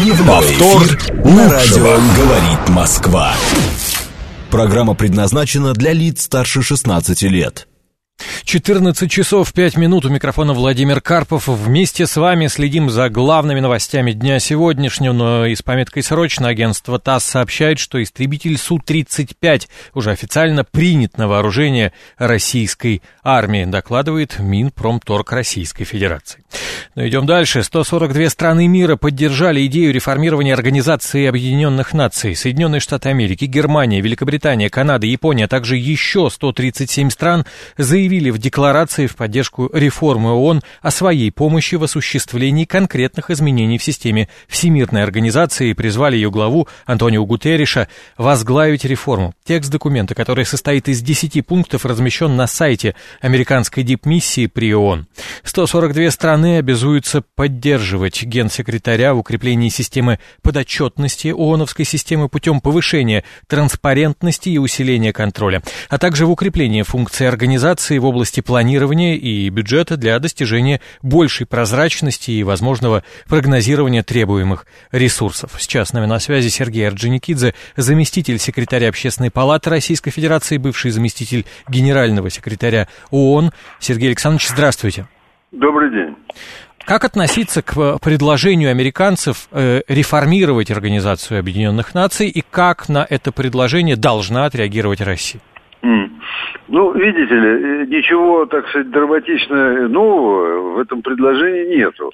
Повтор на радио «Говорит Москва». Программа предназначена для лиц старше 16 лет. 14 часов 5 минут. У микрофона Владимир Карпов. Вместе с вами следим за главными новостями дня сегодняшнего. Но и с пометкой «Срочно» агентство ТАСС сообщает, что истребитель Су-35 уже официально принят на вооружение российской армии, докладывает Минпромторг Российской Федерации. Но идем дальше. 142 страны мира поддержали идею реформирования Организации Объединенных Наций. Соединенные Штаты Америки, Германия, Великобритания, Канада, Япония, а также еще 137 стран заявили в декларации в поддержку реформы ООН о своей помощи в осуществлении конкретных изменений в системе Всемирной организации и призвали ее главу Антонио Гутерриша возглавить реформу. Текст документа, который состоит из 10 пунктов, размещен на сайте американской дипмиссии при ООН. 142 страны обязуются поддерживать генсекретаря в укреплении системы подотчетности ООНовской системы путем повышения транспарентности и усиления контроля, а также в укреплении функций организации в области планирования и бюджета для достижения большей прозрачности и возможного прогнозирования требуемых ресурсов. Сейчас с нами на связи Сергей Орджоникидзе, заместитель секретаря Общественной палаты Российской Федерации, бывший заместитель генерального секретаря ООН. Сергей Александрович, здравствуйте. Добрый день. Как относиться к предложению американцев реформировать Организацию Объединенных Наций и как на это предложение должна отреагировать Россия? Ну, видите ли, ничего, так сказать, драматично нового в этом предложении нету.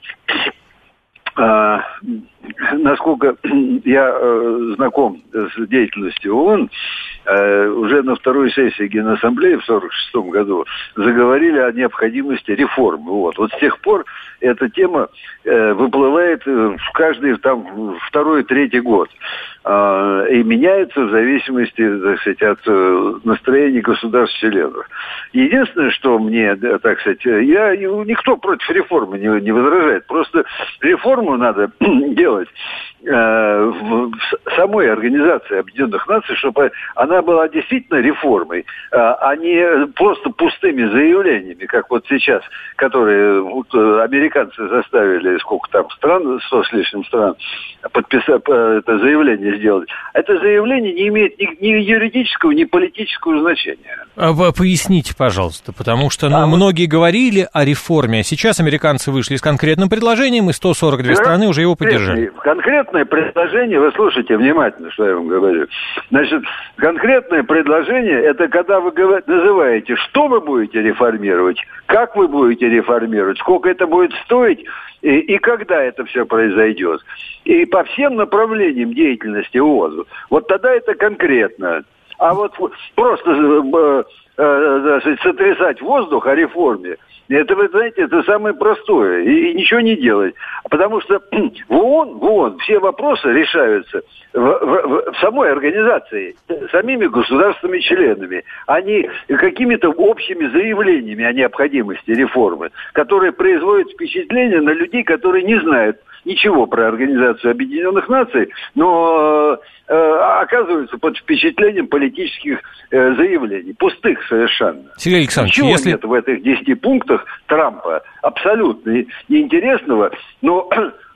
Насколько я знаком с деятельностью ООН, уже на второй сессии Генассамблеи в 1946 году заговорили о необходимости реформы. Вот с тех пор эта тема выплывает в каждый второй, третий год. И меняется в зависимости, так сказать, от настроения государств-членов. Единственное, что мне, так сказать, никто против реформы не возражает. Просто реформу надо делать в самой Организации Объединенных Наций, чтобы она была действительно реформой, а не просто пустыми заявлениями, как вот сейчас, которые американцы заставили, сколько там стран, 100 с лишним стран, подписать это заявление сделать. Это заявление не имеет ни юридического, ни политического значения. Поясните, пожалуйста, потому что многие говорили о реформе, а сейчас американцы вышли с конкретным предложением, и 142 страны уже его поддержали. Конкретное предложение, вы слушайте внимательно, что я вам говорю. Значит, конкретное предложение, это когда вы называете, что вы будете реформировать, как вы будете реформировать, сколько это будет стоить, и когда это все произойдет. И по всем направлениям деятельности ООН. Вот тогда это конкретно. А вот просто сотрясать воздух о реформе, это, вы знаете, это самое простое. И ничего не делать. Потому что в ООН все вопросы решаются в самой организации, самими государствами-членами, а не какими-то общими заявлениями о необходимости реформы, которые производят впечатление на людей, которые не знают ничего про Организацию Объединенных Наций, но оказываются под впечатлением политических заявлений. Пустых совершенно. Сергей Александрович, ничего нет в этих 10 пунктах Трампа абсолютно неинтересного, но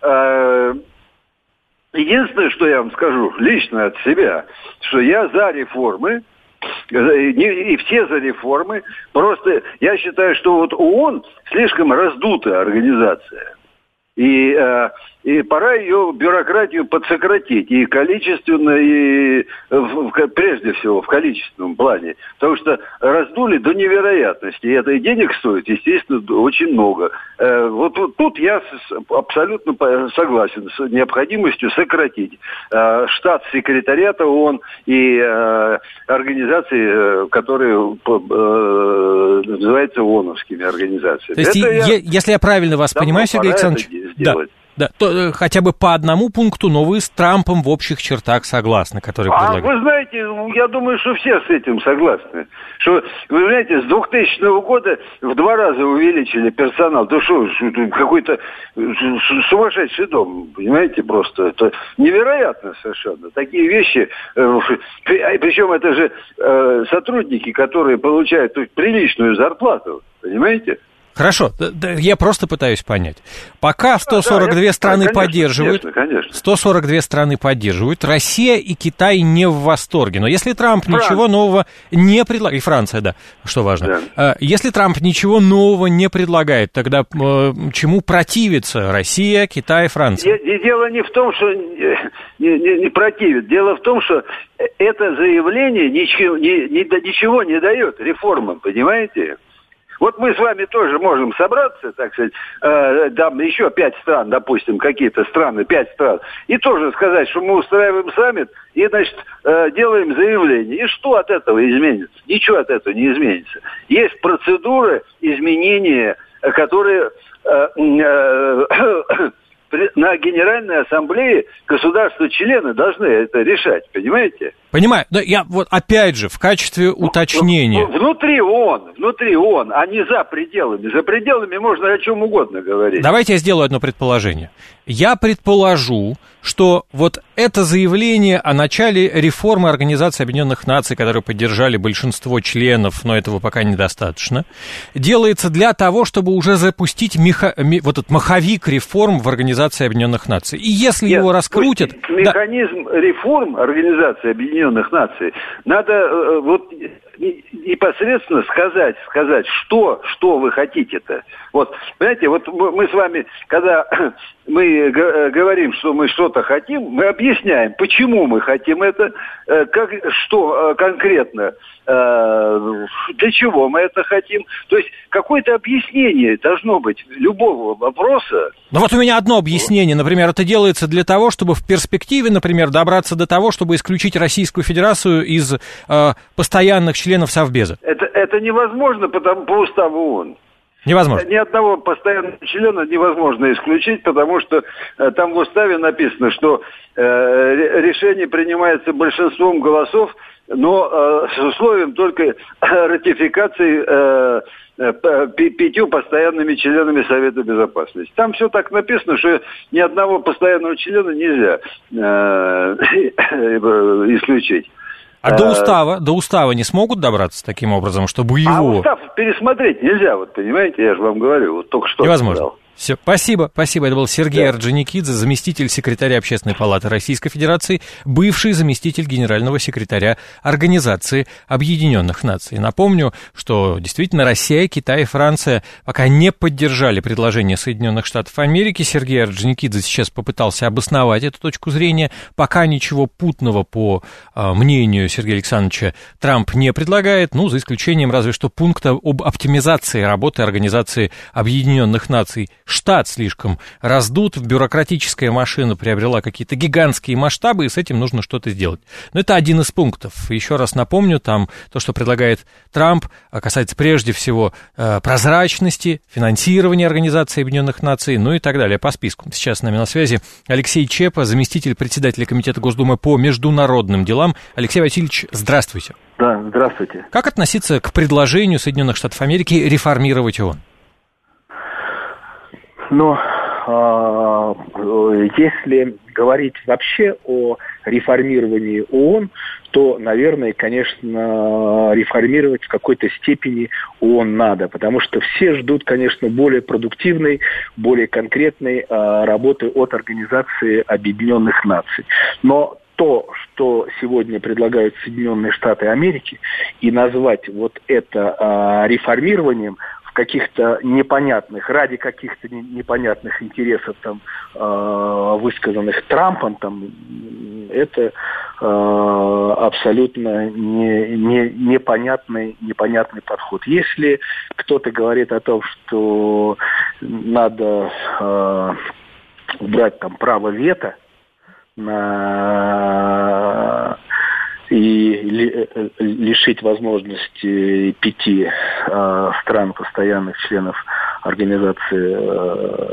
единственное, что я вам скажу лично от себя, что я за реформы, и все за реформы, просто я считаю, что вот ООН слишком раздутая организация. И пора ее бюрократию подсократить и количественно, и прежде всего в количественном плане. Потому что раздули до невероятности. И это и денег стоит, естественно, очень много. Вот тут я абсолютно согласен с необходимостью сократить штат секретариата ООН и организации, которые называются ООНовскими организациями. То есть, если я правильно вас понимаю, Сергей Александрович, да, то хотя бы по одному пункту, но вы с Трампом в общих чертах согласны, который предлагает. Вы знаете, я думаю, что все с этим согласны. Что, вы знаете, с 2000 года в 2 раза увеличили персонал. Да что, какой-то сумасшедший дом, понимаете, просто. Это невероятно совершенно. Такие вещи, причем это же сотрудники, которые получают приличную зарплату, понимаете? Хорошо, я просто пытаюсь понять. Пока 142 страны поддерживают, конечно. 142 страны поддерживают, Россия и Китай не в восторге. Но если Трамп ничего нового не предлагает, и Франция, да, что важно, если Трамп ничего нового не предлагает, тогда чему противится Россия, Китай, Франция? Дело не в том, что не противит. Дело в том, что это заявление ничего не дает реформам, понимаете? Вот мы с вами тоже можем собраться, так сказать, там еще 5 стран, допустим, какие-то страны, 5 стран, и тоже сказать, что мы устраиваем саммит, и, значит, делаем заявление. И что от этого изменится? Ничего от этого не изменится. Есть процедуры изменения, которые на Генеральной Ассамблее государства-члены должны это решать, понимаете? Понимаю, да, я вот опять же в качестве уточнения. Внутри ООН, а не за пределами. За пределами можно о чем угодно говорить. Давайте я сделаю одно предположение. Я предположу, что вот это заявление о начале реформы Организации Объединенных Наций, которую поддержали большинство членов, но этого пока недостаточно, делается для того, чтобы уже запустить вот этот маховик реформ в Организации Объединенных Наций. И если его раскрутят... Механизм реформ Организации Объединенных Наций надо вот непосредственно сказать, что вы хотите-то. Вот, понимаете, вот мы с вами, когда мы говорим, что мы что-то хотим, мы объясняем, почему мы хотим это, что конкретно, для чего мы это хотим. То есть какое-то объяснение должно быть любого вопроса. Ну вот у меня одно объяснение. Например, это делается для того, чтобы в перспективе, например, добраться до того, чтобы исключить Российскую Федерацию из постоянных членов Совбеза. Это невозможно по уставу ООН. Невозможно. Ни одного постоянного члена невозможно исключить, потому что там в уставе написано, что решение принимается большинством голосов, но с условием только ратификации 5 постоянными членами Совета Безопасности. Там все так написано, что ни одного постоянного члена нельзя исключить. А до устава не смогут добраться таким образом, чтобы его... А устав пересмотреть нельзя, вот понимаете, я же вам говорю, вот только что невозможно. Сказал. Все, спасибо. Это был Сергей Орджоникидзе, заместитель секретаря Общественной палаты Российской Федерации, бывший заместитель генерального секретаря Организации Объединенных Наций. Напомню, что действительно Россия, Китай и Франция пока не поддержали предложение Соединенных Штатов Америки. Сергей Орджоникидзе сейчас попытался обосновать эту точку зрения. Пока ничего путного, по мнению Сергея Александровича, Трамп не предлагает, за исключением разве что пункта об оптимизации работы Организации Объединенных Наций. Штат слишком раздут, бюрократическая машина приобрела какие-то гигантские масштабы, и с этим нужно что-то сделать. Но это один из пунктов. Еще раз напомню, там то, что предлагает Трамп, касается прежде всего прозрачности, финансирования Организации Объединенных Наций, и так далее по списку. Сейчас с нами на связи Алексей Чепа, заместитель председателя Комитета Госдумы по международным делам. Алексей Васильевич, здравствуйте. Да, здравствуйте. Как относиться к предложению Соединенных Штатов Америки реформировать ООН? Но если говорить вообще о реформировании ООН, то, наверное, конечно, реформировать в какой-то степени ООН надо, потому что все ждут, конечно, более продуктивной, более конкретной работы от Организации Объединенных Наций. Но то, что сегодня предлагают Соединенные Штаты Америки, и назвать вот это реформированием, каких-то непонятных, ради каких-то непонятных интересов, там, высказанных Трампом, там, это абсолютно непонятный подход. Если кто-то говорит о том, что надо убрать там право вето на и лишить возможности 5 стран, постоянных членов Организации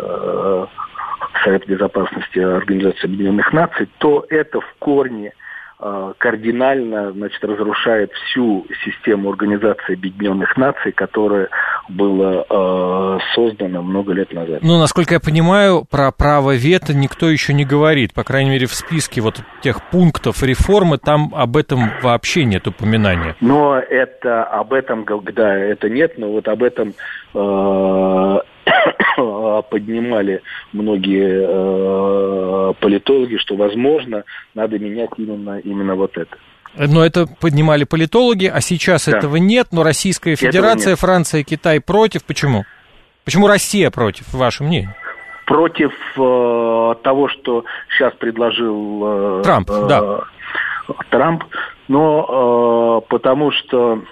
Совета Безопасности Организации Объединенных Наций, то это в корне кардинально, значит, разрушает всю систему Организации Объединенных Наций, которая была создана много лет назад. Ну, насколько я понимаю, про право вето никто еще не говорит. По крайней мере, в списке вот тех пунктов реформы там об этом вообще нет упоминания. Но это об этом, да, это нет, но вот об этом поднимали многие политологи, что, возможно, надо менять именно вот это. Но это поднимали политологи, а сейчас этого нет, но Российская Федерация, Франция, Китай против. Почему? Почему Россия против, ваше мнение? Против того, что сейчас предложил Трамп, да. Трамп, но потому что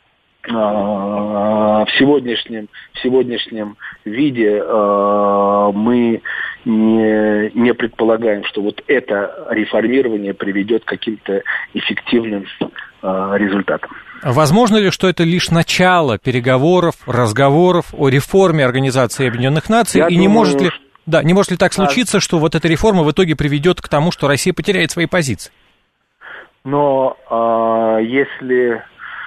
в сегодняшнем виде мы не предполагаем, что вот это реформирование приведет к каким-то эффективным результатам. Возможно ли, что это лишь начало переговоров, разговоров о реформе Организации Объединенных Наций? И не может ли так случиться, что вот эта реформа в итоге приведет к тому, что Россия потеряет свои позиции? Но если...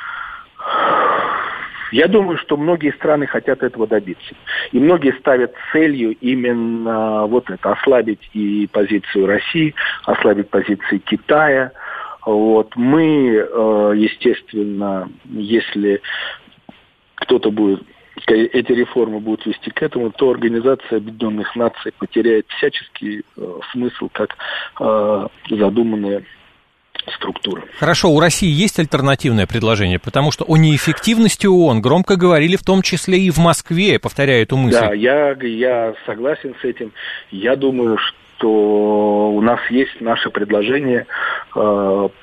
Я думаю, что многие страны хотят этого добиться. И многие ставят целью именно вот это, ослабить и позицию России, ослабить позиции Китая. Вот. Мы, естественно, если кто-то будет, эти реформы будут вести к этому, то Организация Объединенных Наций потеряет всяческий смысл как задуманная структуры. Хорошо, у России есть альтернативное предложение, потому что о неэффективности ООН громко говорили в том числе и в Москве, повторяя эту мысль. Да, я согласен с этим. Я думаю, что у нас есть наше предложение по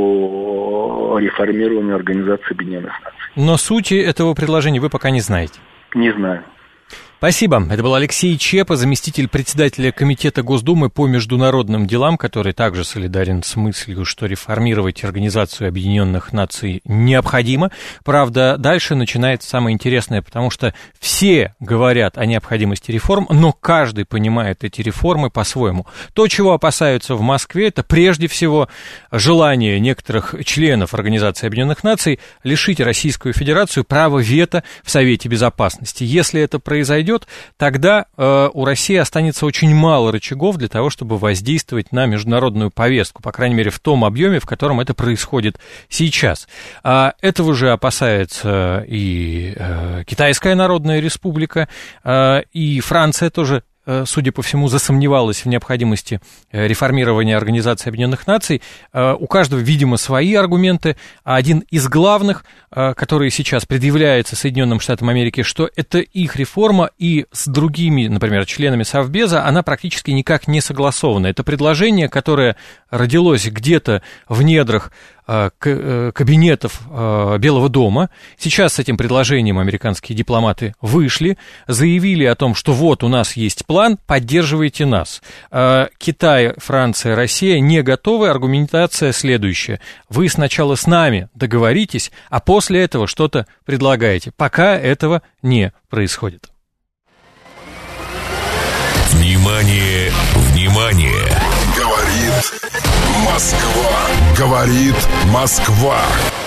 реформированию Организации Объединенных Наций. Но сути этого предложения вы пока не знаете. Не знаю. Спасибо. Это был Алексей Чепа, заместитель председателя Комитета Госдумы по международным делам, который также солидарен с мыслью, что реформировать Организацию Объединенных Наций необходимо. Правда, дальше начинается самое интересное, потому что все говорят о необходимости реформ, но каждый понимает эти реформы по-своему. То, чего опасаются в Москве, это прежде всего желание некоторых членов Организации Объединенных Наций лишить Российскую Федерацию права вето в Совете Безопасности. Если это произойдет, тогда у России останется очень мало рычагов для того, чтобы воздействовать на международную повестку, по крайней мере, в том объеме, в котором это происходит сейчас. Этого же опасается и Китайская Народная Республика, и Франция тоже, судя по всему, засомневалась в необходимости реформирования Организации Объединенных Наций. У каждого, видимо, свои аргументы. А один из главных, который сейчас предъявляется Соединенным Штатам Америки, что это их реформа, и с другими, например, членами Совбеза, она практически никак не согласована. Это предложение, которое родилось где-то в недрах кабинетов Белого дома. Сейчас с этим предложением американские дипломаты вышли, заявили о том, что вот у нас есть план, поддерживайте нас. Китай, Франция, Россия не готовы. Аргументация следующая. Вы сначала с нами договоритесь, а после этого что-то предлагаете. Пока этого не происходит. Внимание, внимание! Говорит Москва. Говорит Москва.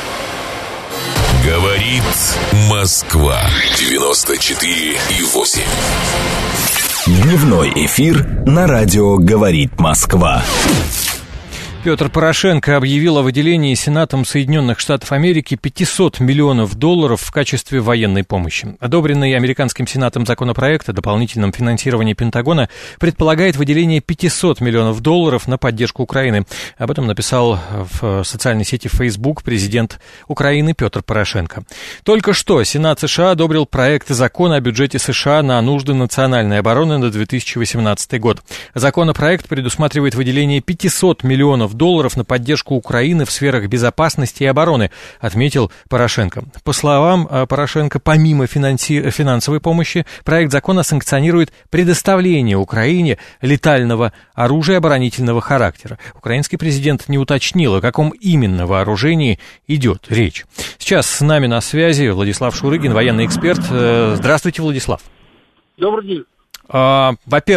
Говорит Москва. 94,8. Дневной эфир на радио «Говорит Москва». Петр Порошенко объявил о выделении Сенатом Соединенных Штатов Америки $500 миллионов в качестве военной помощи. Одобренный американским Сенатом законопроект о дополнительном финансировании Пентагона предполагает выделение $500 миллионов на поддержку Украины. Об этом написал в социальной сети Facebook президент Украины Петр Порошенко. Только что Сенат США одобрил проект закона о бюджете США на нужды национальной обороны на 2018 год. Законопроект предусматривает выделение $500 миллионов на поддержку Украины в сферах безопасности и обороны, отметил Порошенко. По словам Порошенко, помимо финансовой помощи, проект закона санкционирует предоставление Украине летального оружия оборонительного характера. Украинский президент не уточнил, о каком именно вооружении идет речь. Сейчас с нами на связи Владислав Шурыгин, военный эксперт. Здравствуйте, Владислав. Добрый день. Во-первых,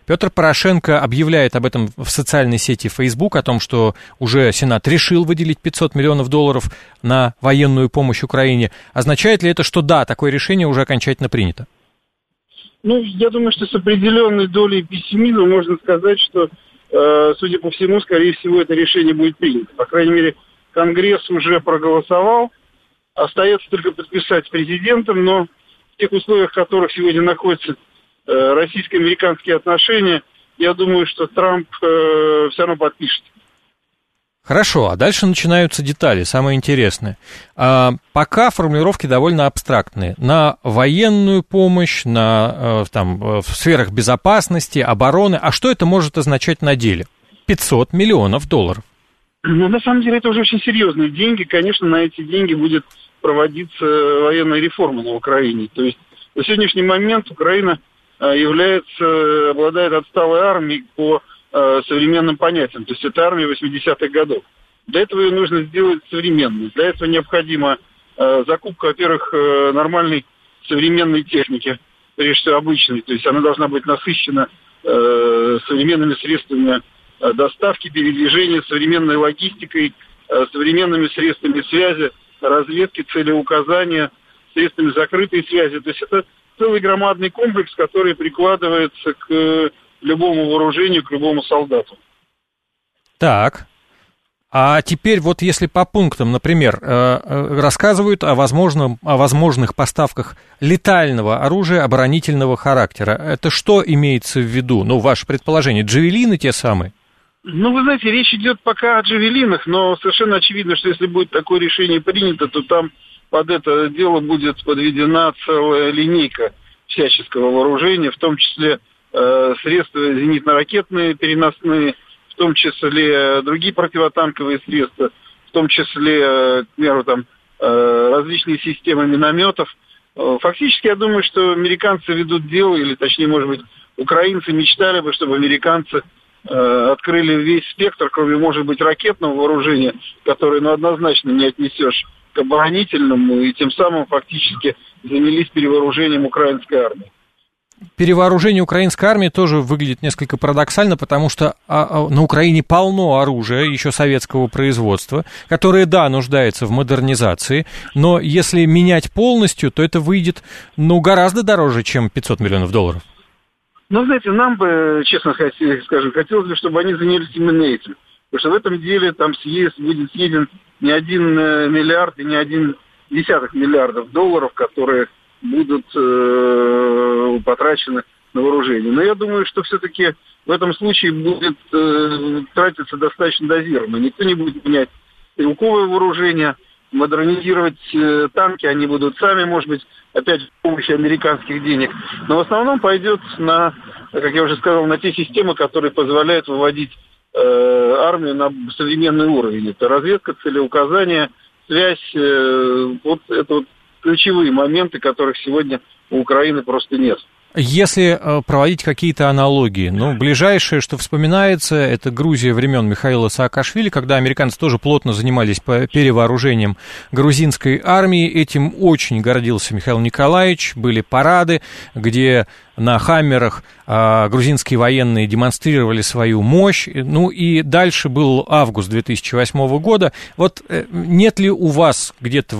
Петр Порошенко объявляет об этом в социальной сети Facebook, о том, что уже Сенат решил выделить $500 миллионов на военную помощь Украине. Означает ли это, что да, такое решение уже окончательно принято? Ну, я думаю, что с определенной долей пессимизма можно сказать, что, судя по всему, скорее всего, это решение будет принято. По крайней мере, Конгресс уже проголосовал, остается только подписать с президентом, но в тех условиях, в которых сегодня находятся российско-американские отношения, я думаю, что Трамп все равно подпишет. Хорошо, а дальше начинаются детали, самое интересное. Пока формулировки довольно абстрактные. На военную помощь, в сферах безопасности, обороны. А что это может означать на деле? $500 миллионов. Ну, на самом деле, это уже очень серьезные деньги. Конечно, на эти деньги будет проводиться военная реформа на Украине. То есть на сегодняшний момент Украина обладает отсталой армией по современным понятиям. То есть это армия 80-х годов. Для этого ее нужно сделать современной. Для этого необходима закупка, во-первых, нормальной современной техники, прежде всего обычной. То есть она должна быть насыщена современными средствами доставки, передвижения, современной логистикой, современными средствами связи, разведки, целеуказания, средствами закрытой связи. То есть это целый громадный комплекс, который прикладывается к любому вооружению, к любому солдату. Так, а теперь вот если по пунктам, например, рассказывают о возможных поставках летального оружия оборонительного характера, это что имеется в виду? Ну, ваше предположение, джавелины те самые? Ну, вы знаете, речь идет пока о джавелинах, но совершенно очевидно, что если будет такое решение принято, то там под это дело будет подведена целая линейка всяческого вооружения, в том числе средства зенитно-ракетные, переносные, в том числе другие противотанковые средства, в том числе, к примеру, различные системы минометов. Фактически, я думаю, что американцы ведут дело, или, точнее, может быть, украинцы мечтали бы, чтобы американцы открыли весь спектр, кроме, может быть, ракетного вооружения, которое, однозначно не отнесешь к оборонительному, и тем самым фактически занялись перевооружением украинской армии. Перевооружение украинской армии тоже выглядит несколько парадоксально, потому что на Украине полно оружия еще советского производства, которое, да, нуждается в модернизации, но если менять полностью, то это выйдет, гораздо дороже, чем $500 миллионов. Ну, знаете, нам бы, честно скажем, хотелось бы, чтобы они занялись именно этим. Потому что в этом деле там будет съеден не $1 миллиард и не $1,1 миллиарда, которые будут потрачены на вооружение. Но я думаю, что все-таки в этом случае будет тратиться достаточно дозированно. Никто не будет менять стрелковое вооружение, модернизировать танки, они будут сами, может быть, опять с помощью американских денег. Но в основном пойдет на, как я уже сказал, на те системы, которые позволяют выводить армию на современный уровень. Это разведка, целеуказания, связь, это ключевые моменты, которых сегодня у Украины просто нет. Если проводить какие-то аналогии, ближайшее, что вспоминается, это Грузия времен Михаила Саакашвили, когда американцы тоже плотно занимались перевооружением грузинской армии. Этим очень гордился Михаил Николаевич. Были парады, где на «Хаммерах» грузинские военные демонстрировали свою мощь. И дальше был август 2008 года. Нет ли у вас где-то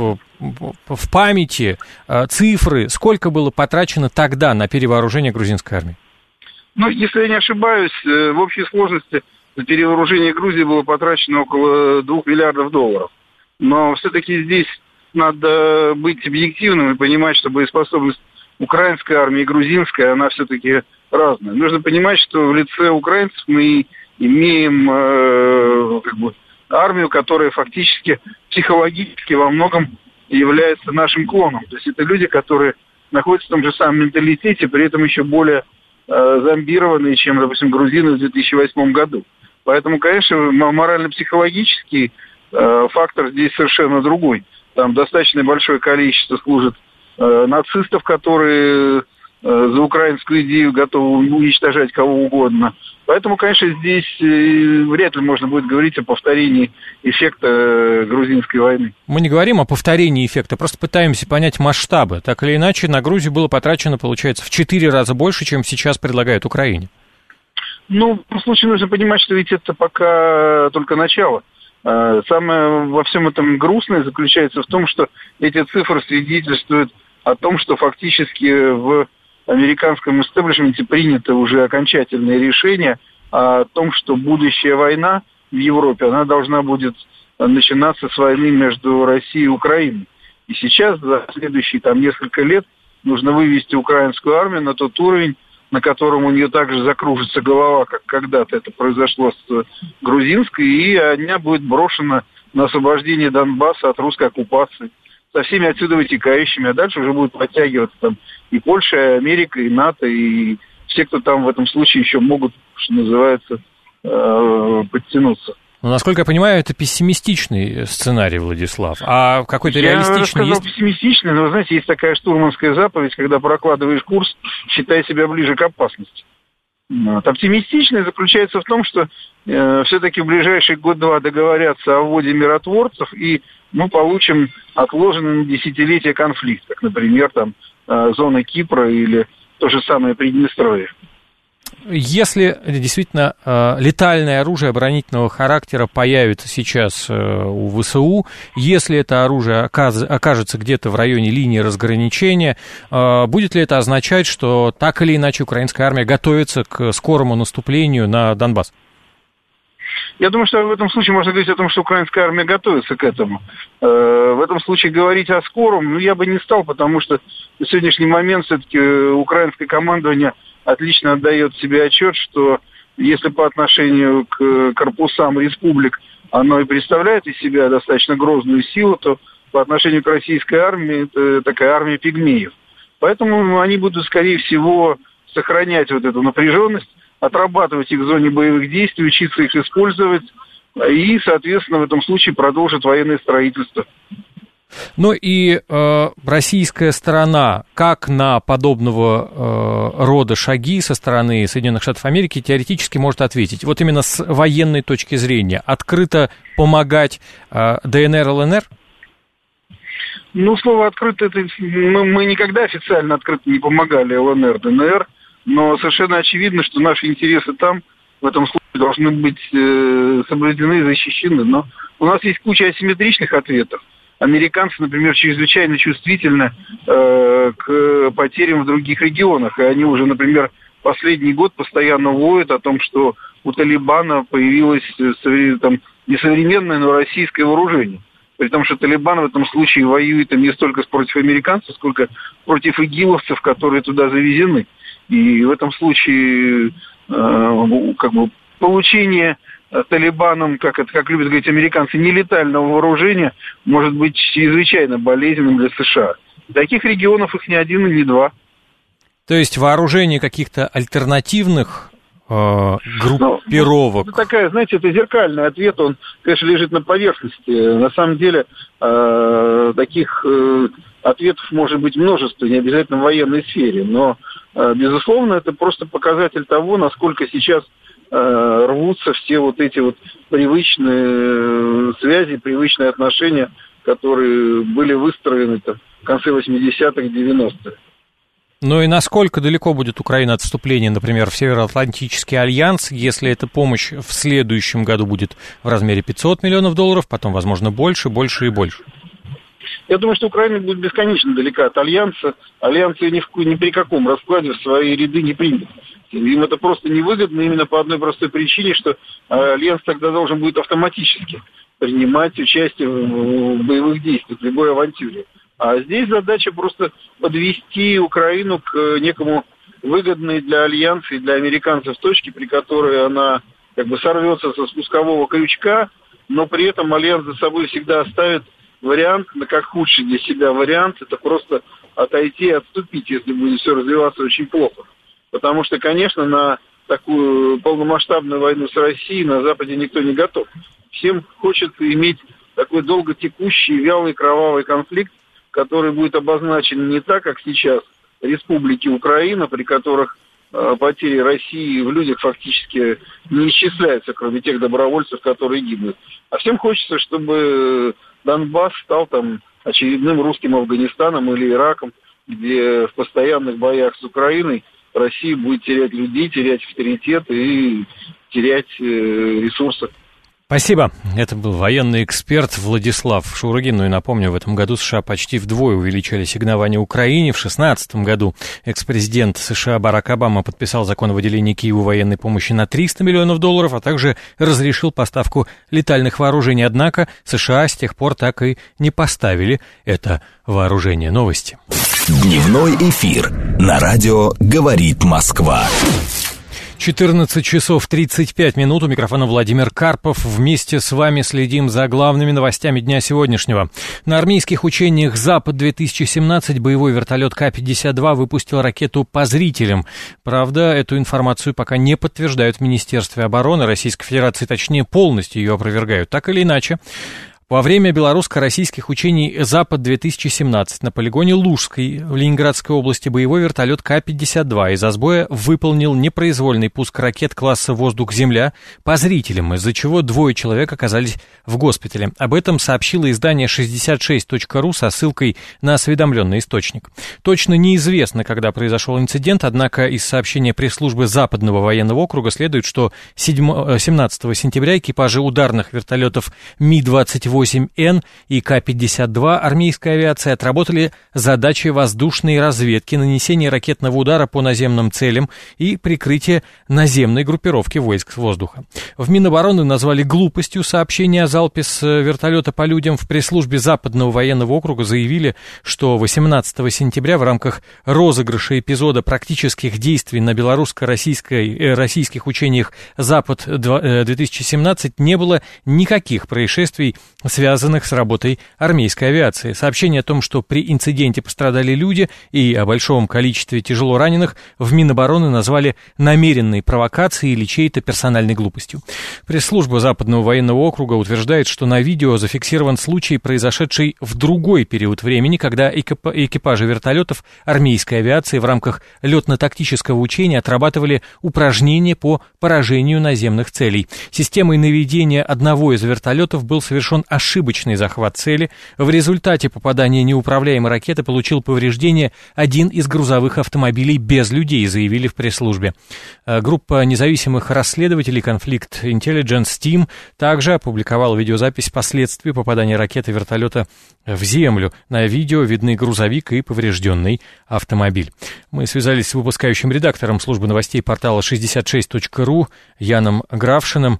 в памяти цифры, сколько было потрачено тогда на перевооружение грузинской армии? Если я не ошибаюсь, в общей сложности на перевооружение Грузии было потрачено около $2 миллиардов. Но все-таки здесь надо быть объективным и понимать, что боеспособность украинской армии и грузинской, она все-таки разная. Нужно понимать, что в лице украинцев мы имеем армию, которая фактически психологически во многом является нашим клоном. То есть это люди, которые находятся в том же самом менталитете, при этом еще более зомбированные, чем, допустим, грузины в 2008 году. Поэтому, конечно, морально-психологический фактор здесь совершенно другой. Там достаточно большое количество служит нацистов, которые за украинскую идею готовы уничтожать кого угодно. Поэтому, конечно, здесь вряд ли можно будет говорить о повторении эффекта грузинской войны. Мы не говорим о повторении эффекта, просто пытаемся понять масштабы. Так или иначе, на Грузию было потрачено, получается, в 4 раза больше, чем сейчас предлагают Украине. Ну, в случае нужно понимать, что ведь это пока только начало. Самое во всем этом грустное заключается в том, что эти цифры свидетельствуют о том, что фактически в американском истеблишменте принято уже окончательное решение о том, что будущая война в Европе, она должна будет начинаться с войны между Россией и Украиной. И сейчас, за следующие несколько лет, нужно вывести украинскую армию на тот уровень, на котором у нее также закружится голова, как когда-то это произошло с грузинской, и она будет брошена на освобождение Донбасса от русской оккупации со всеми отсюда вытекающими, а дальше уже будут подтягиваться и Польша, и Америка, и НАТО, и все, кто там в этом случае еще могут, что называется, подтянуться. Но, насколько я понимаю, это пессимистичный сценарий, Владислав. А какой-то реалистичный есть? Я сказал пессимистичный, но, вы знаете, есть такая штурманская заповедь, когда прокладываешь курс, считай себя ближе к опасности. Оптимистичный заключается в том, что все-таки в ближайшие год-два договорятся о вводе миротворцев, и мы получим отложенный на десятилетия конфликт, как, например, зона Кипра или то же самое Приднестровье. Если действительно летальное оружие оборонительного характера появится сейчас у ВСУ, если это оружие окажется где-то в районе линии разграничения, будет ли это означать, что так или иначе украинская армия готовится к скорому наступлению на Донбасс? Я думаю, что в этом случае можно говорить о том, что украинская армия готовится к этому. В этом случае говорить о скором, я бы не стал, потому что на сегодняшний момент все-таки украинское командование отлично отдает себе отчет, что если по отношению к корпусам республик оно и представляет из себя достаточно грозную силу, то по отношению к российской армии это такая армия пигмеев. Поэтому они будут, скорее всего, сохранять вот эту напряженность, отрабатывать их в зоне боевых действий, учиться их использовать и, соответственно, в этом случае продолжат военное строительство. Ну и российская сторона, как на подобного рода шаги со стороны Соединенных Штатов Америки теоретически может ответить? Вот именно с военной точки зрения. Открыто помогать ДНР, ЛНР? Ну, слово «открыто» это мы никогда официально открыто не помогали ЛНР, ДНР, но совершенно очевидно, что наши интересы там в этом случае должны быть соблюдены и защищены. Но у нас есть куча асимметричных ответов. Американцы, например, чрезвычайно чувствительны к потерям в других регионах. И они уже, например, последний год постоянно воют о том, что у Талибана появилось не современное, но российское вооружение. При том, что Талибан в этом случае воюет не столько против американцев, сколько против игиловцев, которые туда завезены. И в этом случае получение Талибаном, как любят говорить американцы, нелетального вооружения может быть чрезвычайно болезненным для США. Таких регионов их не один и не два. То есть вооружение каких-то альтернативных группировок? Это такая, знаете, это зеркальный ответ, он, конечно, лежит на поверхности. На самом деле таких ответов может быть множество, не обязательно в военной сфере, но, безусловно, это просто показатель того, насколько сейчас рвутся все вот эти вот привычные связи, привычные отношения, которые были выстроены в конце 80-х, 90-х. Ну и насколько далеко будет Украина от вступления, например, в Североатлантический альянс, если эта помощь в следующем году будет в размере $500 миллионов, потом, возможно, больше и больше? Я думаю, что Украина будет бесконечно далека от альянса. Альянс ни при каком раскладе в свои ряды не примет. Им это просто невыгодно именно по одной простой причине, что альянс тогда должен будет автоматически принимать участие в боевых действиях, в любой авантюре. А здесь задача просто подвести Украину к некому выгодной для альянса и для американцев точке, при которой она сорвется со спускового крючка, но при этом альянс за собой всегда оставит вариант, как худший для себя вариант, это просто отойти и отступить, если будет все развиваться очень плохо. Потому что, конечно, на такую полномасштабную войну с Россией на Западе никто не готов. Всем хочется иметь такой долготекущий, вялый, кровавый конфликт, который будет обозначен не так, как сейчас, республики Украина, при которых потери России в людях фактически не исчисляются, кроме тех добровольцев, которые гибнут. А всем хочется, чтобы Донбасс стал там очередным русским Афганистаном или Ираком, где в постоянных боях с Украиной Россия будет терять людей, терять авторитет и терять ресурсы. Спасибо. Это был военный эксперт Владислав Шурыгин. Ну и напомню, в этом году США почти вдвое увеличили ассигнования Украине. В 2016 году экс-президент США Барак Обама подписал закон о выделении Киеву военной помощи на $300 миллионов, а также разрешил поставку летальных вооружений. Однако США с тех пор так и не поставили это вооружение. Новости. Дневной эфир на радио «Говорит Москва». 14 часов 35 минут. У микрофона Владимир Карпов. Вместе с вами следим за главными новостями дня сегодняшнего. На армейских учениях «Запад-2017» боевой вертолет К-52 выпустил ракету по зрителям. Правда, эту информацию пока не подтверждают в Министерстве обороны Российской Федерации, точнее, полностью ее опровергают. Так или иначе, во время белорусско-российских учений «Запад-2017» на полигоне Лужской в Ленинградской области боевой вертолет К-52 из-за сбоя выполнил непроизвольный пуск ракет класса «Воздух-Земля» по зрителям, из-за чего 2 человек оказались в госпитале. Об этом сообщило издание 66.ru со ссылкой на осведомленный источник. Точно неизвестно, когда произошел инцидент, однако из сообщения пресс-службы Западного военного округа следует, что 17 сентября экипажи ударных вертолетов Ми-28Н и К-52 армейской авиации отработали задачи воздушной разведки, нанесения ракетного удара по наземным целям и прикрытия наземной группировки войск с воздуха. В Минобороны назвали глупостью сообщение о залпе с вертолета по людям. В пресс-службе Западного военного округа заявили, что 18 сентября в рамках розыгрыша эпизода практических действий на белорусско-российских учениях «Запад-2017» не было никаких происшествий, связанных с работой армейской авиации. Сообщение о том, что при инциденте пострадали люди и о большом количестве тяжело раненых, в Минобороны назвали намеренной провокацией или чьей-то персональной глупостью. Пресс-служба Западного военного округа утверждает, что на видео зафиксирован случай, произошедший в другой период времени, когда экипажи вертолетов армейской авиации в рамках летно-тактического учения отрабатывали упражнения по поражению наземных целей. Системой наведения одного из вертолетов был совершен ошибочный захват цели. В результате попадания неуправляемой ракеты получил повреждение один из грузовых автомобилей без людей, заявили в пресс-службе. Группа независимых расследователей Conflict Intelligence Team также опубликовала видеозапись последствий попадания ракеты вертолета в землю. На видео видны грузовик и поврежденный автомобиль. Мы связались с выпускающим редактором службы новостей портала 66.ru Яном Графшиным.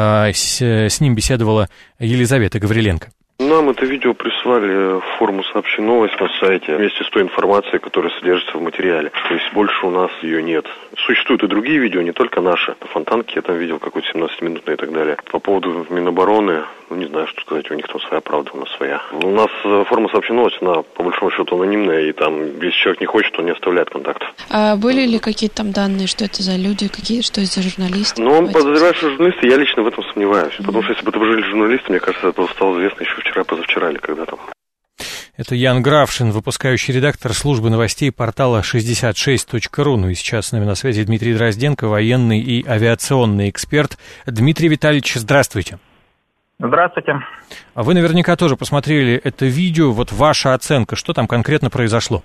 С ним беседовала Елизавета Гавриленко. Нам это видео прислали в форму «Сообщи новость» на сайте вместе с той информацией, которая содержится в материале. То есть больше у нас ее нет. Существуют и другие видео, не только наши. Фонтанки я там видел какой-то 17-минутный и так далее. По поводу Минобороны, не знаю, что сказать, у них там своя правда, у нас своя. У нас форма «Сообщи новость», она по большому счету анонимная, и там, если человек не хочет, он не оставляет контактов. А были ли какие-то там данные, что это за люди, что это за журналисты? Ну, подозреваешь, что журналисты, я лично в этом сомневаюсь. Потому что если бы это были журналисты, мне кажется, это стало известно еще вчера-позавчера или когда там. Это Ян Графшин, выпускающий редактор службы новостей портала 66.ru. Ну и сейчас с нами на связи Дмитрий Дрозденко, военный и авиационный эксперт. Дмитрий Витальевич, здравствуйте. Здравствуйте. А вы наверняка тоже посмотрели это видео. Вот ваша оценка, что там конкретно произошло?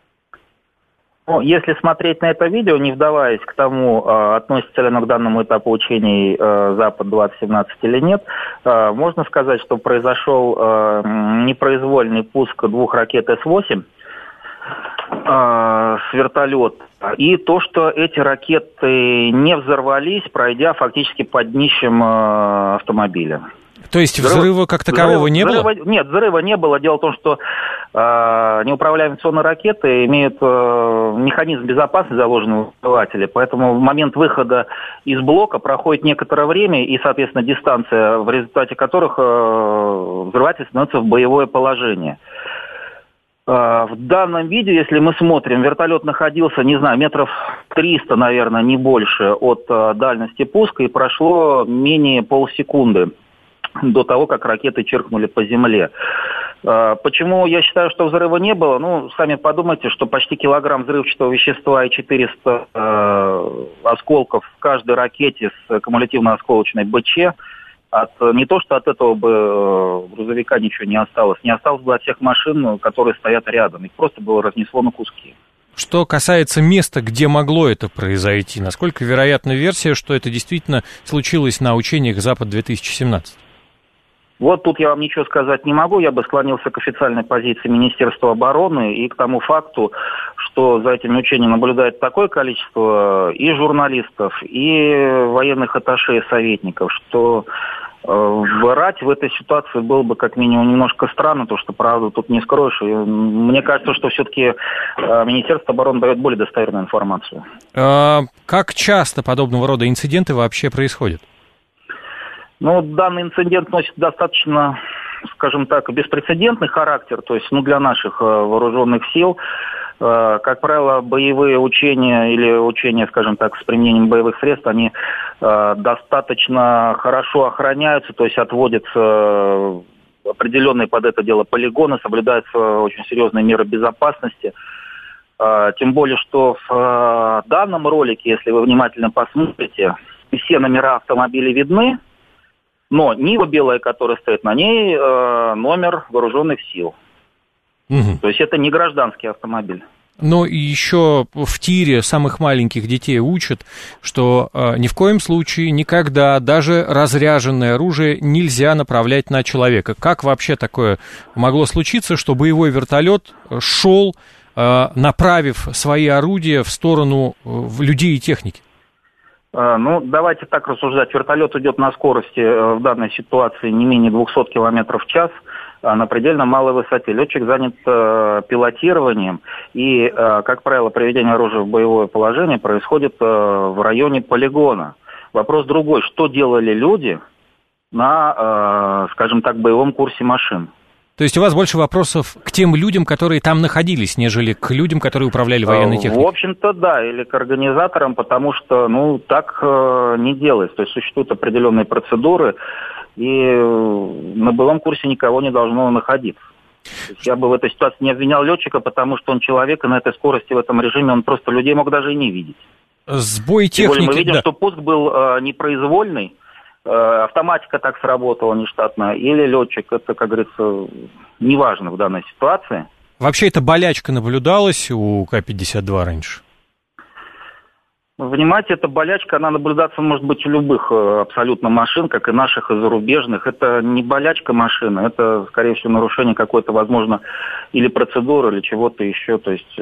Ну, если смотреть на это видео, не вдаваясь к тому, относится ли оно к данному этапу учений «Запад-2017» или нет, можно сказать, что произошел непроизвольный пуск 2 ракет С-8 с вертолета. И то, что эти ракеты не взорвались, пройдя фактически под днищем автомобиля. То есть взрыва как такового не было? Нет, взрыва не было. Дело в том, что неуправляемые авиационные ракеты имеют механизм безопасности, заложенный в взрывателе, поэтому в момент выхода из блока проходит некоторое время и, соответственно, дистанция, в результате которых взрыватель становится в боевое положение. В данном видео, если мы смотрим, вертолет находился, не знаю, метров 300, наверное, не больше от дальности пуска, и прошло менее полсекунды до того, как ракеты чиркнули по земле. Почему я считаю, что взрыва не было? Ну, сами подумайте, что почти килограмм взрывчатого вещества и 400 осколков в каждой ракете с кумулятивно-осколочной БЧ. Не то, что от этого бы грузовика ничего не осталось. Не осталось бы от всех машин, которые стоят рядом. Их просто было разнесло на куски. Что касается места, где могло это произойти, насколько вероятна версия, что это действительно случилось на учениях «Запад-2017»? Вот тут я вам ничего сказать не могу. Я бы склонился к официальной позиции Министерства обороны и к тому факту, что за этими учениями наблюдает такое количество и журналистов, и военных атташе и советников, что врать в этой ситуации было бы как минимум немножко странно, потому что правду тут не скроешь. И мне кажется, что все-таки Министерство обороны дает более достоверную информацию. Как часто подобного рода инциденты вообще происходят? Ну, данный инцидент носит достаточно, скажем так, беспрецедентный характер, то есть, для наших вооруженных сил. Как правило, боевые учения или учения, скажем так, с применением боевых средств, они достаточно хорошо охраняются, то есть отводятся определенные под это дело полигоны, соблюдаются очень серьезные меры безопасности. Тем более, что в данном ролике, если вы внимательно посмотрите, все номера автомобилей видны, но Нива белая, которая стоит на ней, номер вооруженных сил. Угу. То есть это не гражданский автомобиль. Но еще в тире самых маленьких детей учат, что ни в коем случае, никогда, даже разряженное оружие нельзя направлять на человека. Как вообще такое могло случиться, что боевой вертолет шел, направив свои орудия в сторону людей и техники? Давайте так рассуждать. Вертолет идет на скорости в данной ситуации не менее 200 км в час на предельно малой высоте. Летчик занят пилотированием, и, как правило, приведение оружия в боевое положение происходит в районе полигона. Вопрос другой. Что делали люди на, скажем так, боевом курсе машин? То есть у вас больше вопросов к тем людям, которые там находились, нежели к людям, которые управляли военной техникой? В общем-то, да, или к организаторам, потому что, так не делается. То есть существуют определенные процедуры, и на боевом курсе никого не должно находиться. То есть я бы в этой ситуации не обвинял летчика, потому что он человек, и на этой скорости, в этом режиме, он просто людей мог даже и не видеть. Сбой техники... Тем более мы видим, что пуск был непроизвольный, автоматика так сработала нештатно, или летчик, это, как говорится, неважно в данной ситуации. Вообще эта болячка наблюдалась у К-52 раньше? Понимаете, эта болячка, она наблюдаться может быть у любых абсолютно машин, как и наших, и зарубежных. Это не болячка машины, это, скорее всего, нарушение какой-то, возможно, или процедуры, или чего-то еще, то есть...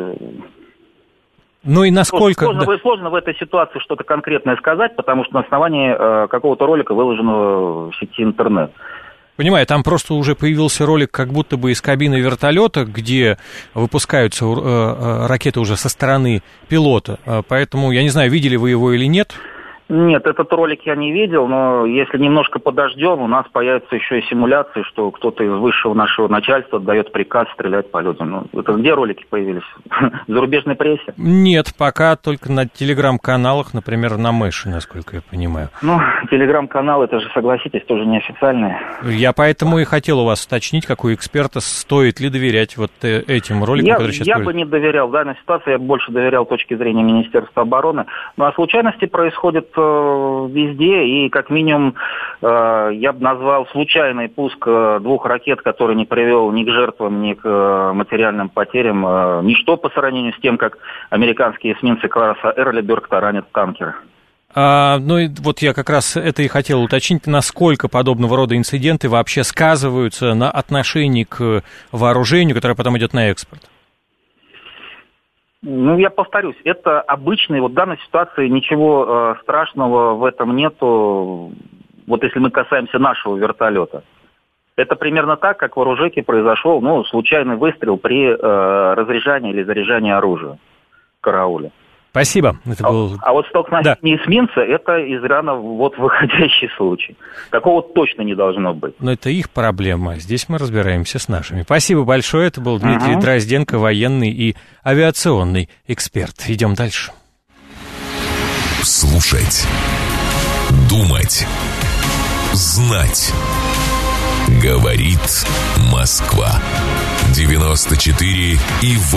Ну и насколько... Сложно в этой ситуации что-то конкретное сказать, потому что на основании какого-то ролика выложено в сети интернет. Понимаю, там просто уже появился ролик как будто бы из кабины вертолета, где выпускаются ракеты уже со стороны пилота. Поэтому, я не знаю, видели вы его или нет? Нет, этот ролик я не видел, но если немножко подождем, у нас появятся еще и симуляции, что кто-то из высшего нашего начальства дает приказ стрелять по людям. Это где ролики появились? В зарубежной прессе? Нет, пока только на телеграм-каналах, например, на Мэше, насколько я понимаю. Телеграм-канал, это же, согласитесь, тоже неофициальные. Я поэтому и хотел у вас уточнить, как у эксперта, стоит ли доверять вот этим роликам, которые сейчас Я бы не доверял. В данной ситуации я бы больше доверял точке зрения Министерства обороны. А случайности происходят везде, и как минимум я бы назвал случайный пуск двух ракет, который не привел ни к жертвам, ни к материальным потерям, ничто по сравнению с тем, как американские эсминцы класса Эрлиберг таранят танкеры. Вот я как раз это и хотел уточнить, насколько подобного рода инциденты вообще сказываются на отношении к вооружению, которое потом идет на экспорт. Я повторюсь, это обычный, в данной ситуации ничего страшного в этом нету, если мы касаемся нашего вертолета. Это примерно так, как в Оружейке произошел, случайный выстрел при разряжании или заряжании оружия в карауле. Спасибо. Это был... столкновение эсминца, это из ряда выходящий случай. Такого точно не должно быть. Но это их проблема. Здесь мы разбираемся с нашими. Спасибо большое. Это был Дмитрий Дрозденко, военный и авиационный эксперт. Идем дальше. Слушать. Думать. Знать. Говорит Москва. 94,8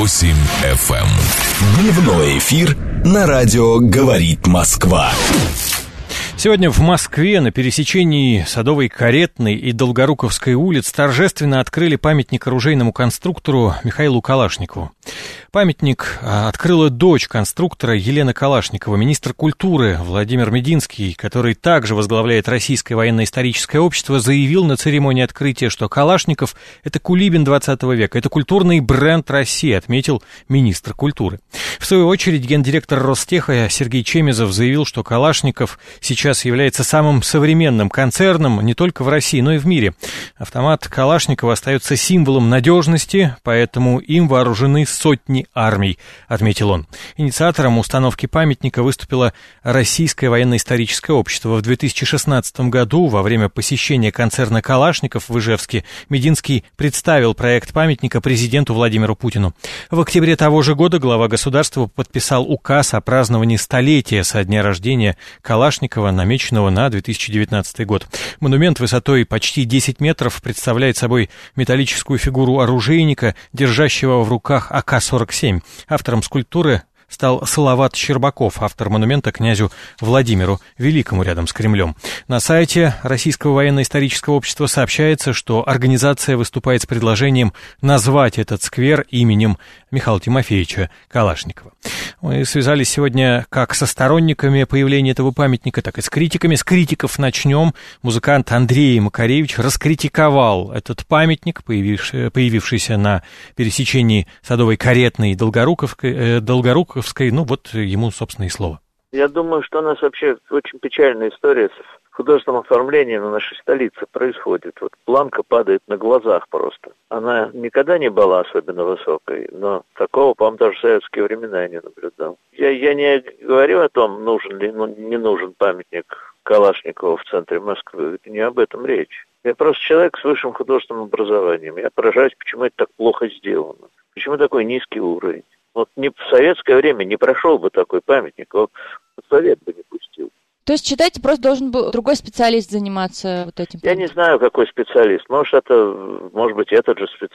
FM. Дневной эфир на радио «Говорит Москва». Сегодня в Москве на пересечении Садовой, Каретной и Долгоруковской улиц торжественно открыли памятник оружейному конструктору Михаилу Калашникову. Памятник открыла дочь конструктора Елена Калашникова, министр культуры Владимир Мединский, который также возглавляет Российское военно-историческое общество, заявил на церемонии открытия, что Калашников – это Кулибин 20 века, это культурный бренд России, отметил министр культуры. В свою очередь гендиректор Ростеха Сергей Чемезов заявил, что Калашников сейчас является самым современным концерном не только в России, но и в мире. Автомат Калашникова остается символом надежности, поэтому им вооружены сотни армий, отметил он. Инициатором установки памятника выступило Российское военно-историческое общество. В 2016 году во время посещения концерна Калашников в Ижевске Мединский представил проект памятника президенту Владимиру Путину. В октябре того же года глава государства подписал указ о праздновании столетия со дня рождения Калашникова, намеченного на 2019 год. Монумент высотой почти 10 метров представляет собой металлическую фигуру оружейника, держащего в руках АК-47. Автором скульптуры стал Салават Щербаков, автор монумента князю Владимиру Великому рядом с Кремлем. На сайте Российского военно-исторического общества сообщается, что организация выступает с предложением назвать этот сквер именем Михаила Тимофеевича Калашникова. Мы связались сегодня как со сторонниками появления этого памятника, так и с критиками. С критиков начнем. Музыкант Андрей Макаревич раскритиковал этот памятник, появившийся на пересечении Садовой, Каретной и Долгоруковской. Ну, вот ему, собственно, и слово. Я думаю, что у нас вообще очень печальная история с художественным оформлением на нашей столице происходит. Вот планка падает на глазах просто. Она никогда не была особенно высокой, но такого, по-моему, даже в советские времена я не наблюдал. Я не говорю о том, нужен ли, не нужен памятник Калашникову в центре Москвы. Это не об этом речь. Я просто человек с высшим художественным образованием. Я поражаюсь, почему это так плохо сделано. Почему такой низкий уровень. Вот в советское время не прошел бы такой памятник, вот совет бы не пустил. То есть, считаете, просто должен был другой специалист заниматься вот этим? Я не знаю, какой специалист. Может быть, этот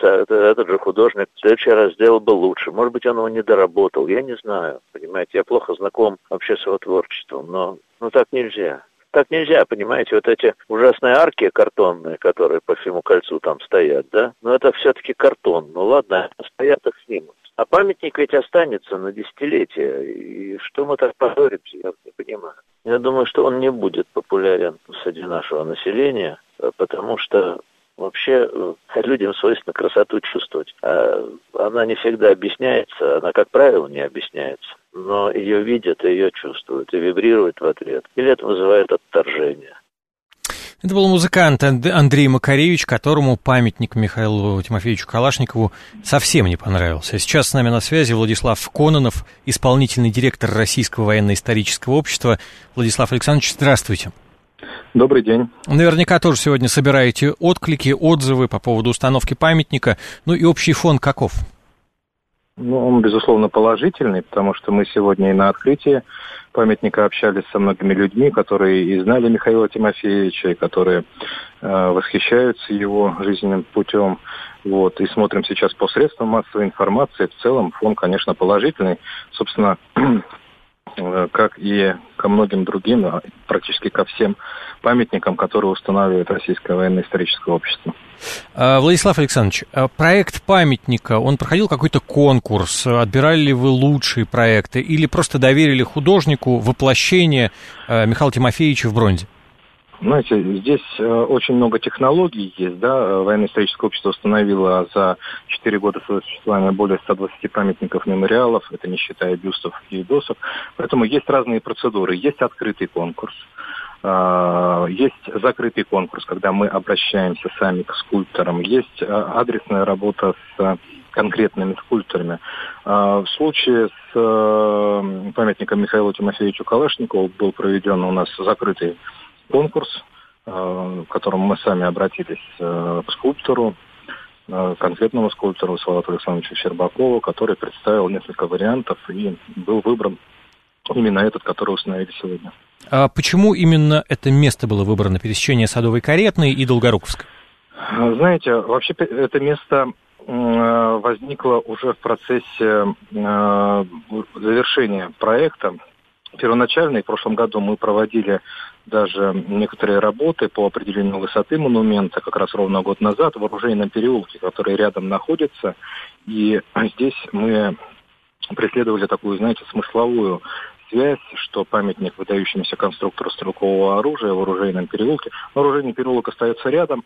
же художник в следующий раз сделал бы лучше. Может быть, он его не доработал. Я не знаю, понимаете. Я плохо знаком вообще с его творчеством, но так нельзя. Так нельзя, понимаете, вот эти ужасные арки картонные, которые по всему кольцу там стоят, да? Но это все-таки картон. Ну ладно, стоят, их снимут. А памятник ведь останется на десятилетия. И что мы так позоримся, я не понимаю. Я думаю, что он не будет популярен среди нашего населения, потому что вообще людям свойственно красоту чувствовать. А она не всегда объясняется, она, как правило, не объясняется. Но ее видят, и ее чувствуют, и вибрируют в ответ. Или это вызывает отторжение. Это был музыкант Андрей Макаревич, которому памятник Михаилу Тимофеевичу Калашникову совсем не понравился. Сейчас с нами на связи Владислав Кононов, исполнительный директор Российского военно-исторического общества. Владислав Александрович, здравствуйте. Добрый день. Наверняка тоже сегодня собираете отклики, отзывы по поводу установки памятника. Ну и общий фон каков? Ну, он, безусловно, положительный, потому что мы сегодня и на открытии памятника общались со многими людьми, которые и знали Михаила Тимофеевича, и которые восхищаются его жизненным путем. Вот, и смотрим сейчас по средствам массовой информации. В целом фон, конечно, положительный. Собственно, как и ко многим другим, практически ко всем памятникам, которые устанавливает Российское военно-историческое общество. Владислав Александрович, проект памятника, он проходил какой-то конкурс? Отбирали ли вы лучшие проекты или просто доверили художнику воплощение Михаила Тимофеевича в бронзе? Знаете, здесь очень много технологий есть, да, военно-историческое общество установило за 4 года своего существования более 120 памятников, мемориалов, это не считая бюстов и досок, поэтому есть разные процедуры, есть открытый конкурс, есть закрытый конкурс, когда мы обращаемся сами к скульпторам, есть адресная работа с конкретными скульпторами. В случае с памятником Михаилу Тимофеевичу Калашникову был проведен у нас закрытый конкурс, в котором мы сами обратились к скульптору, конкретному скульптору Салавату Александровичу Щербакову, который представил несколько вариантов и был выбран именно этот, который установили сегодня. А почему именно это место было выбрано, пересечение Садовой, Каретной и Долгоруковской? Знаете, вообще это место возникло уже в процессе завершения проекта. Первоначально, в прошлом году мы проводили даже некоторые работы по определению высоты монумента, как раз ровно год назад, в оружейном переулке, который рядом находится. И здесь мы преследовали такую, знаете, смысловую связь, что памятник выдающемуся конструктору стрелкового оружия в оружейном переулке. Оружейный переулок остается рядом.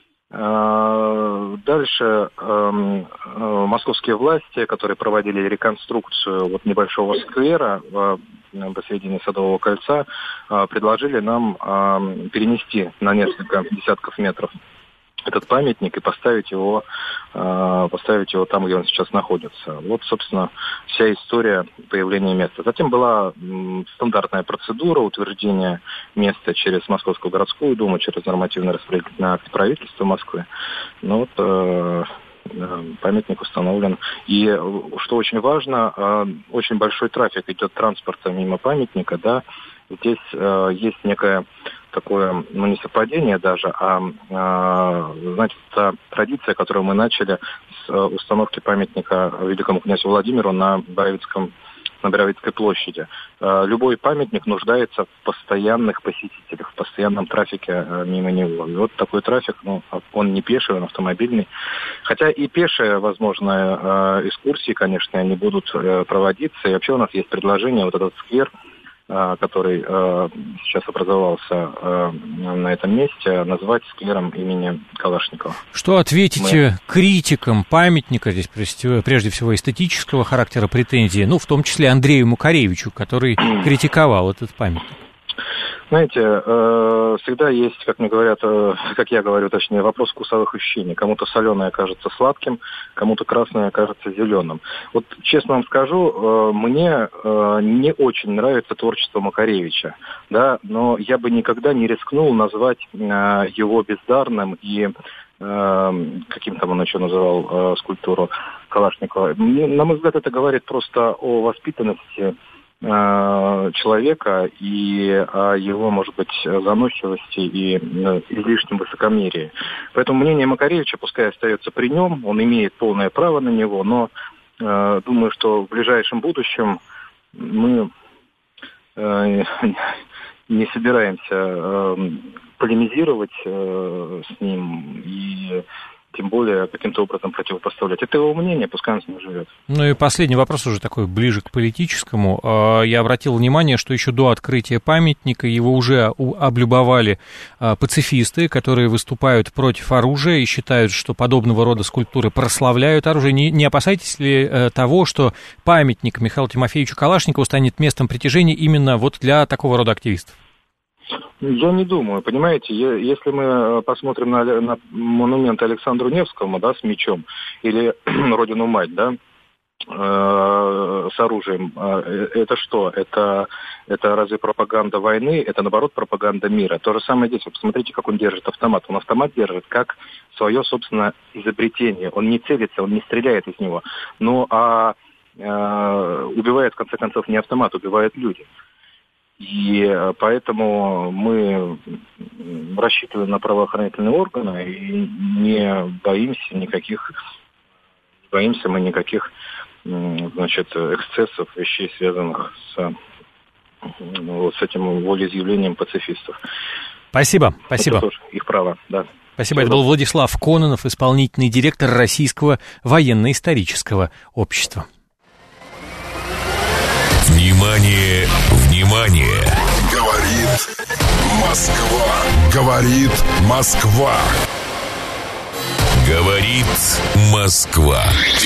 Дальше московские власти, которые проводили реконструкцию вот небольшого сквера посередине Садового кольца, предложили нам перенести на несколько десятков метров этот памятник и поставить его там, где он сейчас находится. Вот, собственно, вся история появления места. Затем была стандартная процедура утверждения места через Московскую городскую думу, через нормативно-распределительный акт правительства Москвы. Ну, вот, памятник установлен. И, что очень важно, очень большой трафик идет транспорта мимо памятника, да. Здесь есть некое такое, ну, не совпадение даже, знаете, та традиция, которую мы начали с установки памятника великому князю Владимиру на Боровицкой площади. Любой памятник нуждается в постоянных посетителях, в постоянном трафике мимо него. И вот такой трафик, ну, он не пеший, он автомобильный. Хотя и пешие, возможно, экскурсии, конечно, они будут проводиться. И вообще у нас есть предложение, вот этот сквер, который сейчас образовался на этом месте, назвать сквером имени Калашникова. Что ответите критикам памятника, здесь прежде всего эстетического характера претензии, ну, в том числе Андрею Макаревичу, который критиковал этот памятник? Знаете, всегда есть, как мне говорят, как я говорю, точнее, вопрос вкусовых ощущений. Кому-то соленое кажется сладким, кому-то красное кажется зеленым. Вот честно вам скажу, мне не очень нравится творчество Макаревича, да, но я бы никогда не рискнул назвать его бездарным и каким там он еще называл скульптуру Калашникова. На мой взгляд, это говорит просто о воспитанности человека и о его, может быть, заносчивости и излишнем высокомерии. Поэтому мнение Макаревича пускай остается при нем, он имеет полное право на него, но думаю, что в ближайшем будущем мы не собираемся полемизировать с ним и тем более каким-то образом противопоставлять. Это его мнение, пускай он с ним живет. Ну и последний вопрос уже такой ближе к политическому. Я обратил внимание, что еще до открытия памятника его уже облюбовали пацифисты, которые выступают против оружия и считают, что подобного рода скульптуры прославляют оружие. Не опасаетесь ли того, что памятник Михаилу Тимофеевичу Калашникову станет местом притяжения именно вот для такого рода активистов? Я не думаю, понимаете, если мы посмотрим на монумент Александру Невскому, да, с мечом, или Родину Мать, да, с оружием, это что? Это разве пропаганда войны? Это, наоборот, пропаганда мира. То же самое здесь. Вы посмотрите, как он держит автомат. Он автомат держит как свое собственное изобретение. Он не целится, он не стреляет из него. Ну, убивает, в конце концов, не автомат, убивают люди. И поэтому мы рассчитываем на правоохранительные органы и не боимся мы никаких, значит, эксцессов, вещей, связанных с этим волеизъявлением пацифистов. Спасибо. Это тоже их право, да. Спасибо. Это был Владислав Кононов, исполнительный директор Российского военно-исторического общества. Внимание, внимание! Говорит Москва. Говорит Москва. Говорит Москва.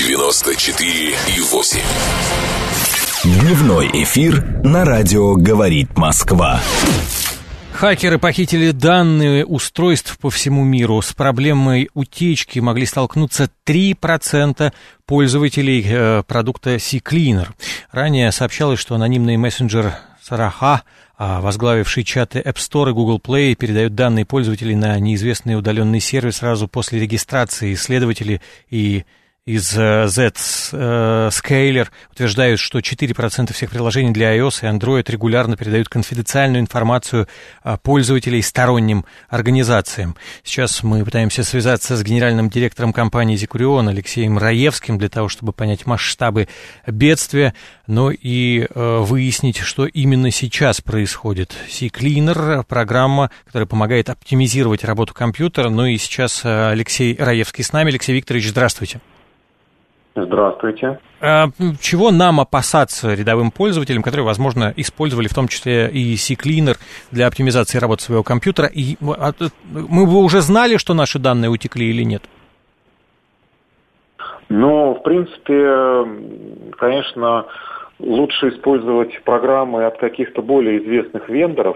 94,8. Дневной эфир на радио «Говорит Москва». Хакеры похитили данные устройств по всему миру. С проблемой утечки могли столкнуться 3% пользователей продукта CCleaner. Ранее сообщалось, что анонимный мессенджер Сараха, возглавивший чаты App Store и Google Play, передает данные пользователей на неизвестный удаленный сервер сразу после регистрации. Исследователи и из Zscaler утверждают, что 4% всех приложений для iOS и Android регулярно передают конфиденциальную информацию пользователей сторонним организациям. Сейчас мы пытаемся связаться с генеральным директором компании Zikurion Алексеем Раевским для того, чтобы понять масштабы бедствия, но и выяснить, что именно сейчас происходит. CCleaner — программа, которая помогает оптимизировать работу компьютера. Ну и сейчас Алексей Раевский с нами. Алексей Викторович, здравствуйте. Здравствуйте. Чего нам опасаться рядовым пользователям, которые, возможно, использовали в том числе и CCleaner для оптимизации работы своего компьютера? И мы бы уже знали, что наши данные утекли или нет? Ну, в принципе, конечно, лучше использовать программы от каких-то более известных вендоров.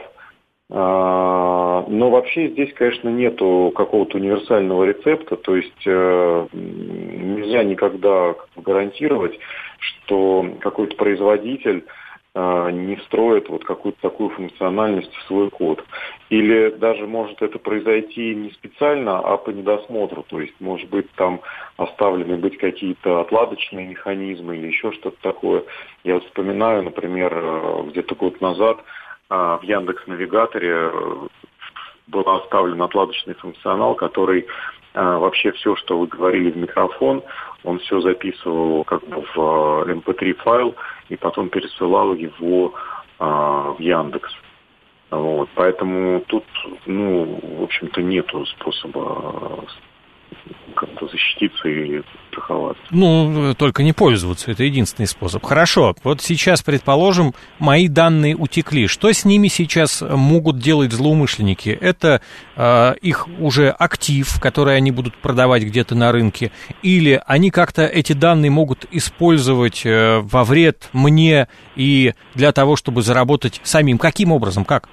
Но вообще здесь, конечно, нету какого-то универсального рецепта, то есть нельзя никогда гарантировать, что какой-то производитель не встроит вот какую-то такую функциональность в свой код. Или даже может это произойти не специально, а по недосмотру, то есть может быть там оставлены быть какие-то отладочные механизмы или еще что-то такое. Я вот вспоминаю, например, где-то год назад в Яндекс.Навигаторе был оставлен отладочный функционал, который вообще все, что вы говорили в микрофон, он все записывал как бы в MP3 файл и потом пересылал его в Яндекс. Вот. Поэтому тут, в общем-то, нету способа как-то защититься и страховаться. Только не пользоваться, это единственный способ. Хорошо, вот сейчас, предположим, мои данные утекли. Что с ними сейчас могут делать злоумышленники? Это их уже актив, который они будут продавать где-то на рынке, или они как-то эти данные могут использовать во вред мне и для того, чтобы заработать самим? Каким образом, как?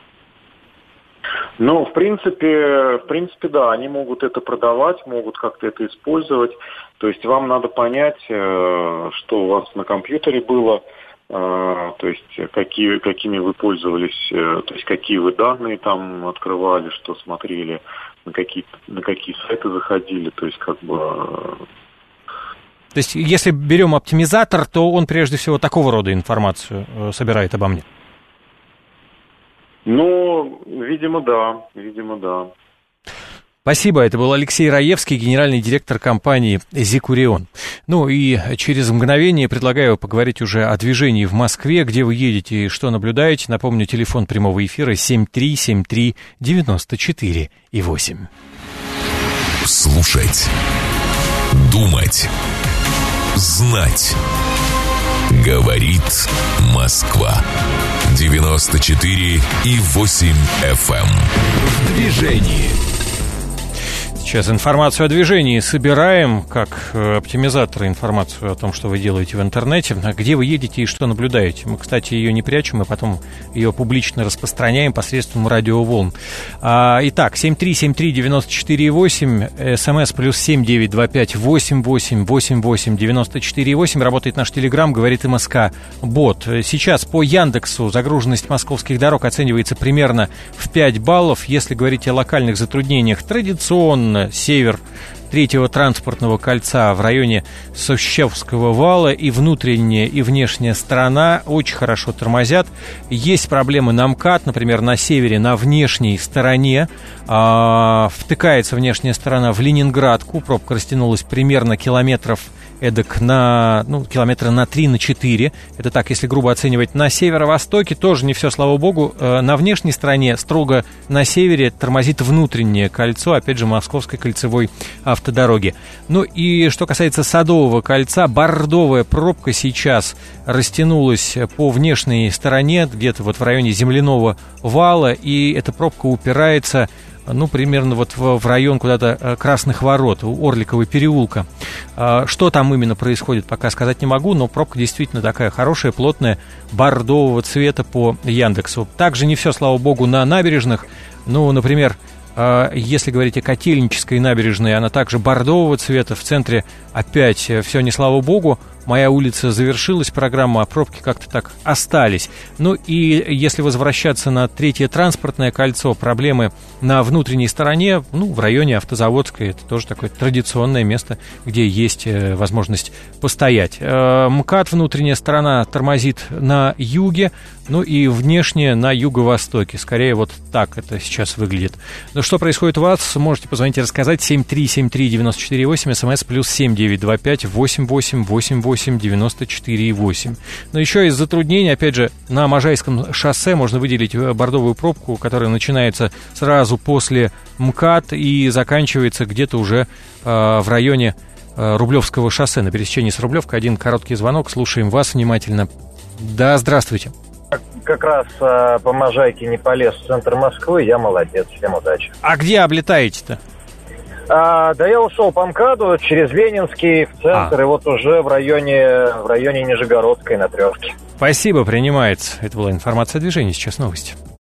В принципе, да, они могут это продавать, могут как-то это использовать. То есть вам надо понять, что у вас на компьютере было, то есть какими вы пользовались, то есть какие вы данные там открывали, что смотрели, на какие сайты заходили, то есть как бы... То есть если берем оптимизатор, то он прежде всего такого рода информацию собирает обо мне? Видимо, да. Спасибо. Это был Алексей Раевский, генеральный директор компании Zikurion. И через мгновение предлагаю поговорить уже о движении в Москве, где вы едете и что наблюдаете. Напомню, телефон прямого эфира 7373948. Слушать, думать, знать. Говорит Москва. 94,8 FM. В движении. Сейчас информацию о движении собираем, как оптимизаторы, информацию о том, что вы делаете в интернете, где вы едете и что наблюдаете. Мы, кстати, ее не прячем, мы потом ее публично распространяем посредством радиоволн. Итак, 7373948, смс +7 925 88 88 94 8. Работает наш телеграм, говорит МСК Бот. Сейчас по Яндексу загруженность московских дорог оценивается примерно в 5 баллов. Если говорить о локальных затруднениях, традиционно север третьего транспортного кольца в районе Сущевского вала и внутренняя и внешняя сторона очень хорошо тормозят. Есть проблемы на МКАД, например, на севере, на внешней стороне. Втыкается внешняя сторона в Ленинградку. Пробка растянулась примерно километра на 3-4. Это так, если грубо оценивать. На северо-востоке тоже не все, слава богу. На внешней стороне, строго на севере, тормозит внутреннее кольцо, опять же, Московской кольцевой автодороги. И что касается Садового кольца, бордовая пробка сейчас растянулась по внешней стороне, где-то вот в районе Земляного вала, и эта пробка упирается примерно вот в район куда-то Красных ворот, у Орликового переулка. Что там именно происходит, пока сказать не могу, но пробка действительно такая хорошая, плотная, бордового цвета по Яндексу. Также не все, слава богу, на набережных. Например, если говорить о Котельнической набережной, она также бордового цвета. В центре опять все не слава богу. «Моя улица» завершилась программа, а пробки как-то так остались. Ну и если возвращаться на Третье транспортное кольцо, проблемы на внутренней стороне, в районе Автозаводской, это тоже такое традиционное место, где есть возможность постоять. МКАД, внутренняя сторона, тормозит на юге, и внешне на юго-востоке. Скорее вот так это сейчас выглядит. Но что происходит у вас, можете позвонить и рассказать. 7373948, смс +7 925 88 88 94 8. Но еще из затруднений, опять же, на Можайском шоссе можно выделить бордовую пробку, которая начинается сразу после МКАД и заканчивается где-то уже в районе Рублевского шоссе, на пересечении с Рублевкой. Один короткий звонок, слушаем вас внимательно. Да, здравствуйте. Как раз по Можайке не полез в центр Москвы, я молодец, всем удачи. А где облетаете-то? Да я ушел по МКАДу через Ленинский в центр, и вот уже в районе Нижегородской на Трешке. Спасибо, принимается. Это была информация о движении, сейчас новости.